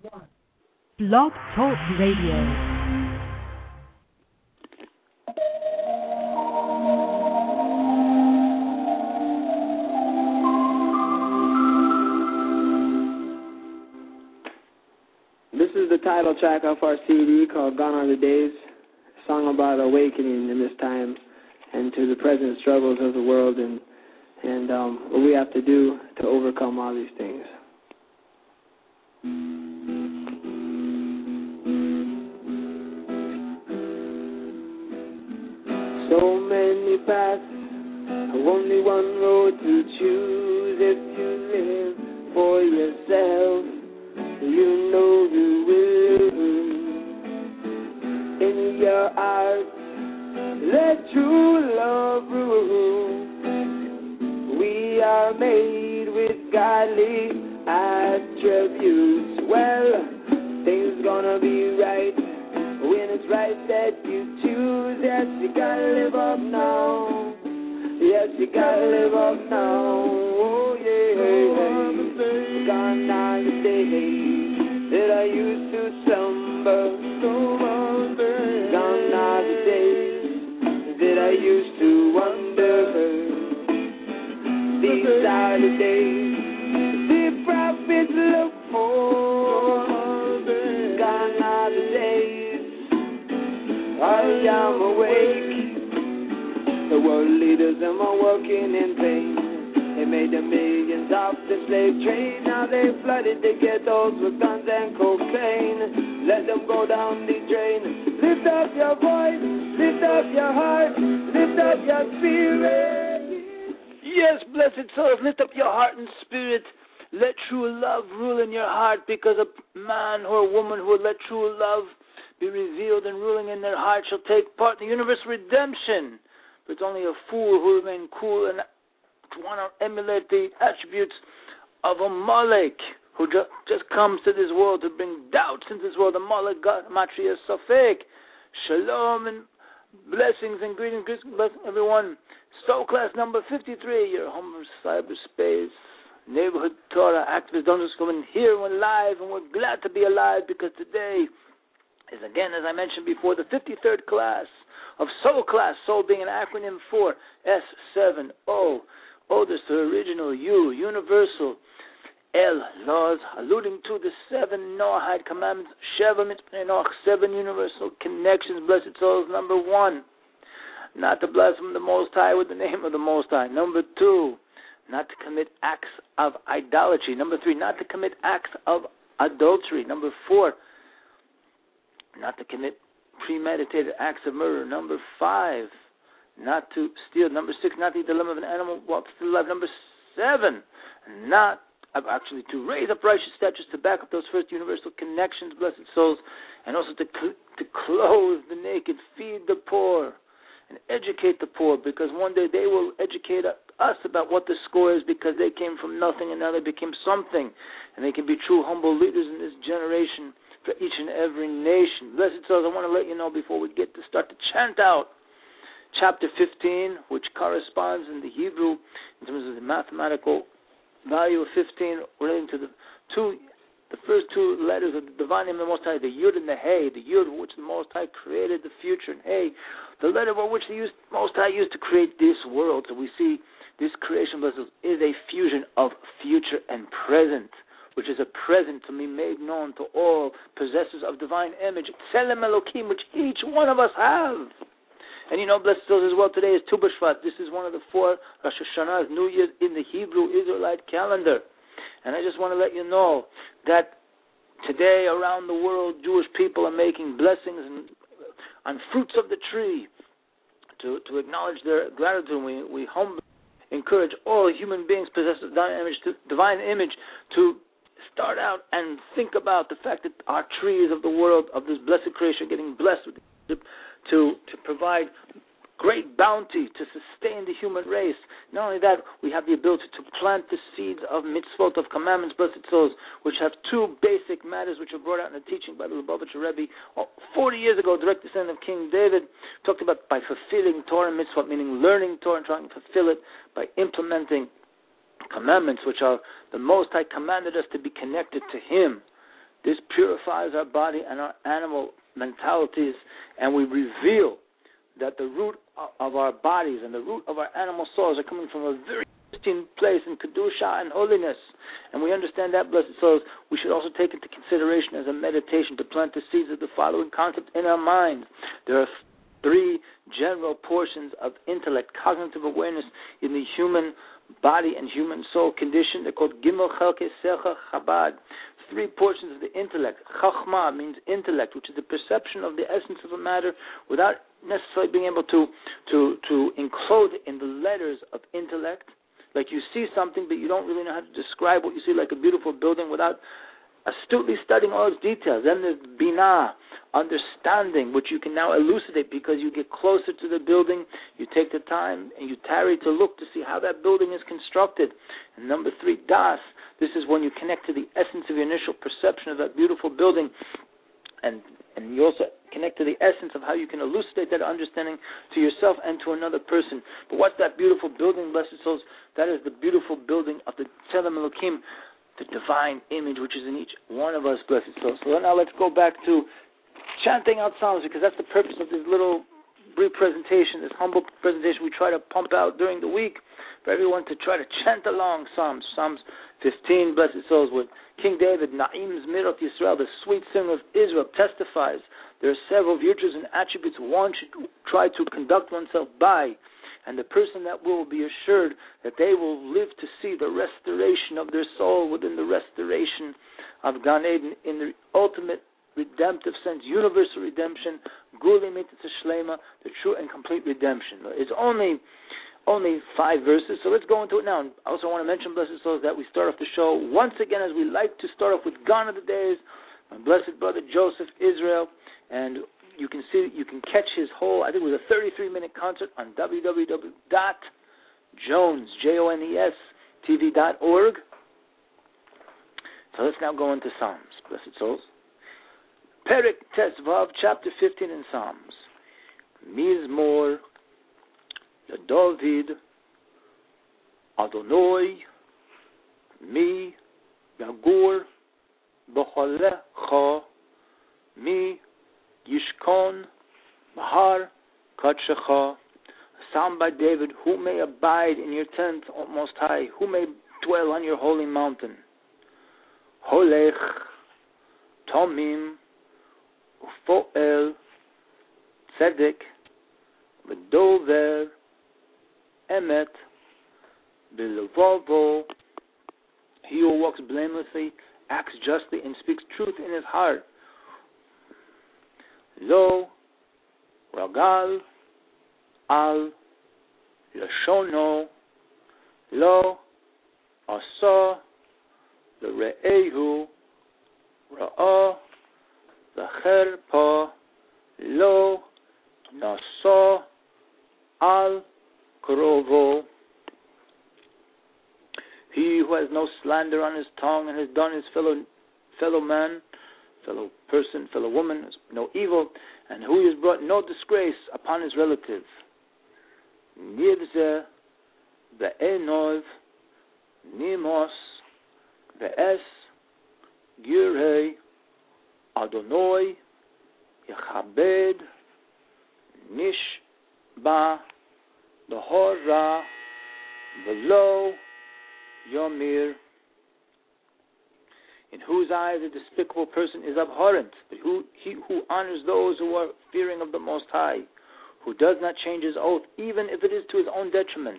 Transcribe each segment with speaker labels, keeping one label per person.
Speaker 1: Blog Talk Radio.
Speaker 2: This is the title track of our CD called Gone Are the Days, a song about awakening in this time and to the present struggles of the world and what we have to do to overcome all these things. So many paths, only one road to choose. If you live for yourself, you know you will. In your heart, let true love rule. We are made with godly attributes. Well, things gonna be right when it's right that you choose. Yes, you gotta live up now. Yes, you gotta live up now. Oh, yeah. Gone are the days that I used to slumber. Gone are the days that I used to wonder. These are the days the prophets look for. Gone are the days I am awake. The world leaders them are working in vain. They made the millions off the slave trade. Now they flooded the ghettos with guns and cocaine. Let them go down the drain. Lift up your voice, lift up your heart, lift up your spirit.
Speaker 3: Yes, blessed souls, lift up your heart and spirit. Let true love rule in your heart, because a man or a woman who will let true love be revealed and ruling in their heart shall take part in the universal redemption. But it's only a fool who remain cool and want to emulate the attributes of a Molech who just comes to this world to bring doubts into this world. The Molech God, Matria Safek. Shalom and blessings and greetings. Bless everyone. Soul class number 53, your home from cyberspace. Neighborhood Torah activists don't just come in here. We're live, and we're glad to be alive because today is, again, as I mentioned before, the 53rd class of Soul class. Soul being an acronym for S7O. Oldest to original U, universal. El, laws, alluding to the 7 Noahide commandments. Sheva mitzvah Noach, 7 universal connections. Blessed souls, number 1. Not to blaspheme the Most High with the name of the Most High. Number 2, not to commit acts of idolatry. Number 3, not to commit acts of adultery. Number 4, not to commit premeditated acts of murder. Number 5, not to steal. Number 6, not to eat the limb of an animal while it's still alive. Number 7, to raise up righteous statutes to back up those first universal connections, blessed souls, and also to clothe the naked, feed the poor, and educate the poor, because one day they will educate us about what the score is, because they came from nothing and now they became something, and they can be true humble leaders in this generation for each and every nation. Blessed souls, I want to let you know before we get to start to chant out chapter 15, which corresponds in the Hebrew in terms of the mathematical value of 15 relating to the first 2 letters of the divine name of the Most High, the Yud and the Hey, the Yud for which the Most High created the future, and Hey, the letter by which the Most High used to create this world. So we see this creation is a fusion of future and present, which is a present to be made known to all possessors of divine image, Tselem Elokim, which each one of us have. And you know, blessed souls, as well, today is Tu B'Shvat. This is one of the 4 Rosh Hashanahs, New Year's in the Hebrew Israelite calendar. And I just want to let you know that today around the world, Jewish people are making blessings on fruits of the tree to acknowledge their gratitude. We humbly encourage all human beings possessed of divine image to start out and think about the fact that our trees of the world, of this blessed creation, are getting blessed with to provide great bounty to sustain the human race. Not only that, we have the ability to plant the seeds of mitzvot, of commandments, blessed souls, which have 2 basic matters which are brought out in the teaching by the Lubavitcher Rebbe 40 years ago, direct descendant of King David, talked about by fulfilling Torah and mitzvot, meaning learning Torah and trying to fulfill it by implementing commandments, which are the Most High commanded us to be connected to Him. This purifies our body and our animal mentalities, and we reveal that the root of our bodies and the root of our animal souls are coming from a very pristine place in Kedusha and holiness. And we understand that, blessed souls, we should also take into consideration as a meditation to plant the seeds of the following concept in our mind. There are 3 general portions of intellect, cognitive awareness in the human body and human soul condition. They're called Gimel Chelkei Sechel Chabad. 3 portions of the intellect. Chachma means intellect, which is the perception of the essence of a matter without necessarily being able to enclose it in the letters of intellect. Like you see something, but you don't really know how to describe what you see, like a beautiful building, without astutely studying all its details. Then there's Binah, understanding, which you can now elucidate because you get closer to the building, you take the time, and you tarry to look to see how that building is constructed. And number 3, Das. This is when you connect to the essence of your initial perception of that beautiful building, and you also connect to the essence of how you can elucidate that understanding to yourself and to another person. But what's that beautiful building, blessed souls? That is the beautiful building of the Tzelem Elokim, the divine image which is in each one of us, blessed souls. So now let's go back to chanting out Psalms, because that's the purpose of this little brief presentation, this humble presentation we try to pump out during the week for everyone to try to chant along Psalms. Psalms 15, blessed souls, with King David, Na'im Zmirot Yisrael, the sweet singer of Israel, testifies there are several virtues and attributes one should try to conduct oneself by, and the person that will be assured that they will live to see the restoration of their soul within the restoration of Gan Eden in the ultimate redemptive sense, universal redemption, Guli Mitzvah Shlema, the true and complete redemption. It's only 5 verses, so let's go into it now. And I also want to mention, blessed souls, that we start off the show once again, as we like to start off with Gone Are the Days, my blessed brother Joseph Israel, and you can catch his whole, I think it was a 33-minute concert on www.jones, JONES.TV.org. So let's now go into Psalms, blessed souls. Perek Tesvav, chapter 15 in Psalms. Mizmor David Adonai Mi Yagur B'cholecha Mi Yishkon Bahar Kadshecha. A psalm by David, who may abide in your tent, O Most High, who may dwell on your holy mountain. Holech Tomim Ufoel Tzedek V'dover Emet B'levovo. He who walks blamelessly, acts justly, and speaks truth in his heart. Lo Ragal Al Lashono Lo Asa L'Re'ehu Ra'ah L'Cherpa Lo Nasa Al Krovo. He who has no slander on his tongue and has done his fellow man, fellow person, fellow woman, no evil, and who has brought no disgrace upon his relative. Nivze Be'enov Nimos Be'es Girei Adonai Yechabed Nishba Behora Velo Yomir. In whose eyes a despicable person is abhorrent, but he who honors those who are fearing of the Most High, who does not change his oath, even if it is to his own detriment.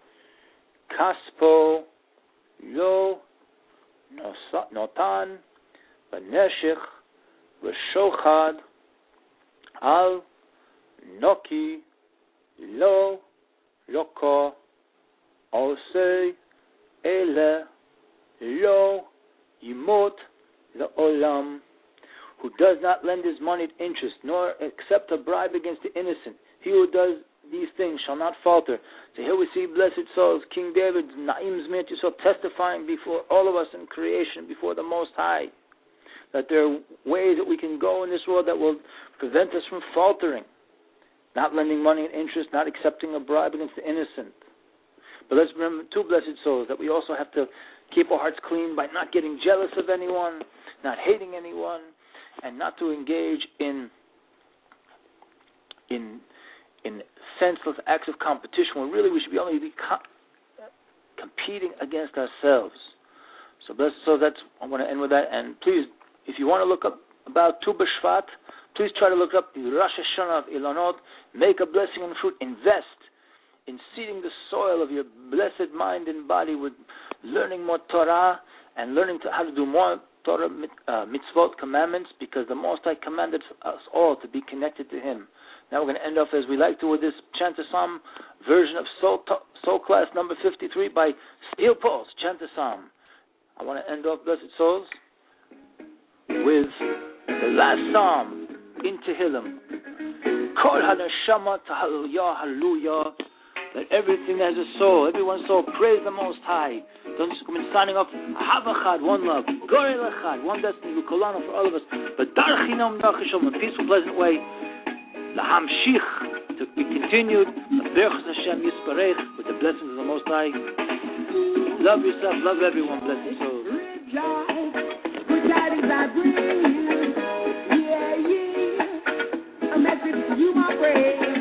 Speaker 3: Kaspo Lo Notan V'neshich V'shochad Al Noki Lo Loko Osei Ele Lo Yimot La'olam, who does not lend his moneyed interest, nor accept a bribe against the innocent. He who does these things shall not falter. So here we see, blessed souls, King David, Na'im Zmirot Yisrael, testifying before all of us in creation, before the Most High, that there are ways that we can go in this world that will prevent us from faltering. Not lending money and interest, not accepting a bribe against the innocent. But let's remember, too, blessed souls, that we also have to keep our hearts clean by not getting jealous of anyone, not hating anyone, and not to engage in senseless acts of competition where really we should only be competing against ourselves. So that's I'm going to end with that. And please, if you want to look up about Tu B'Shvat, please try to look up the Rosh Hashanah of Ilanot. Make a blessing and fruit. Invest in seeding the soil of your blessed mind and body with learning more Torah and learning how to do more Torah mitzvot, commandments, because the Most High commanded us all to be connected to Him. Now we're going to end off as we like to with this Chant a Psalm version of Soul Class number 53 by Steel Pulse, Chant a Psalm. I want to end off, blessed souls, with the last Psalm in Tehillim. Kol HaNeshama Hallelujah, Hallelujah. Let everything that has a soul, everyone's soul, praise the Most High. Don't just come in signing off. Havachad, one love. Gorel Echad, one destiny. Lukolana for all of us. But Darchinam Nachashom, a peaceful, pleasant way. Lahamshich, to be continued. Berchus Hashem Yisparech, with the blessings of the Most High. Love yourself, love everyone, blessed souls.
Speaker 2: Good tidings I bring you. Yeah. A message to you, my friend.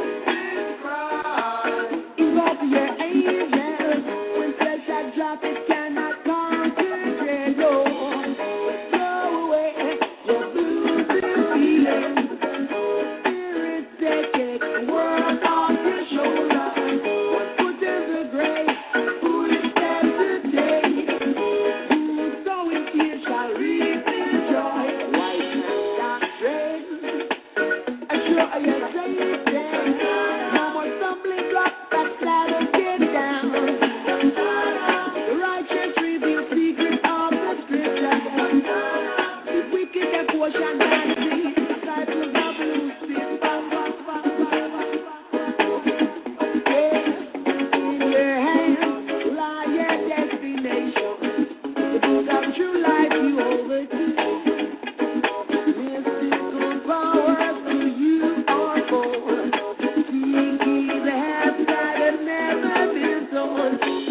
Speaker 2: Invoke your angels. When flesh I drop, it cannot concentrate. Throw away your blues and feelings. Spirit take it, world off your shoulder. One foot in the grave, food is dead today. Who sowing tears shall reap in joy. White man stop straight. Assure your Satan. No more stumbling blocks, backslide and get down. The righteous reveal secrets of the scripture. The wicked have portion and see. Disciples of Lucy. In your hands lie your destination. The book of true life you oversee. Mystical powers to you are born. Seek ye the half that have never been sown.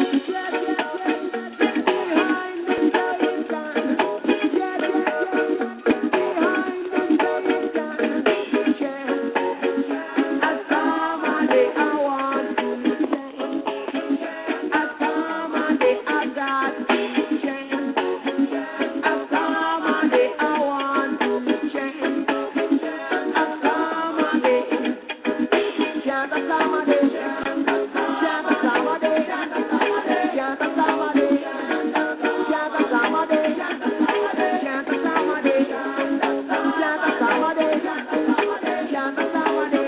Speaker 2: Behind the giant sun. Behind the giant sun. Asamade I want to change. Asamade I got to change. Asamade I want to change. Asamade. Chant Asamade. Chant Asamade. Chant Asamade. Chant Asamade. Chant Asamade. Chant Asamade. Chant Asamade. Chant Asamade.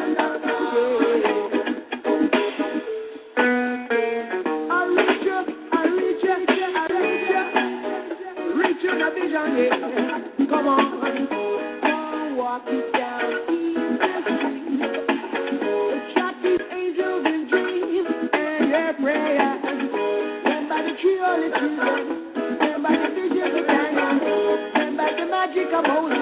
Speaker 2: Reach you, the vision, yeah. Come on, walk it down easy. Attract these angels in dreams and their prayers. Stand by the tree of the children. Stand by the vision of Daniel. Stand by the magic of Moses.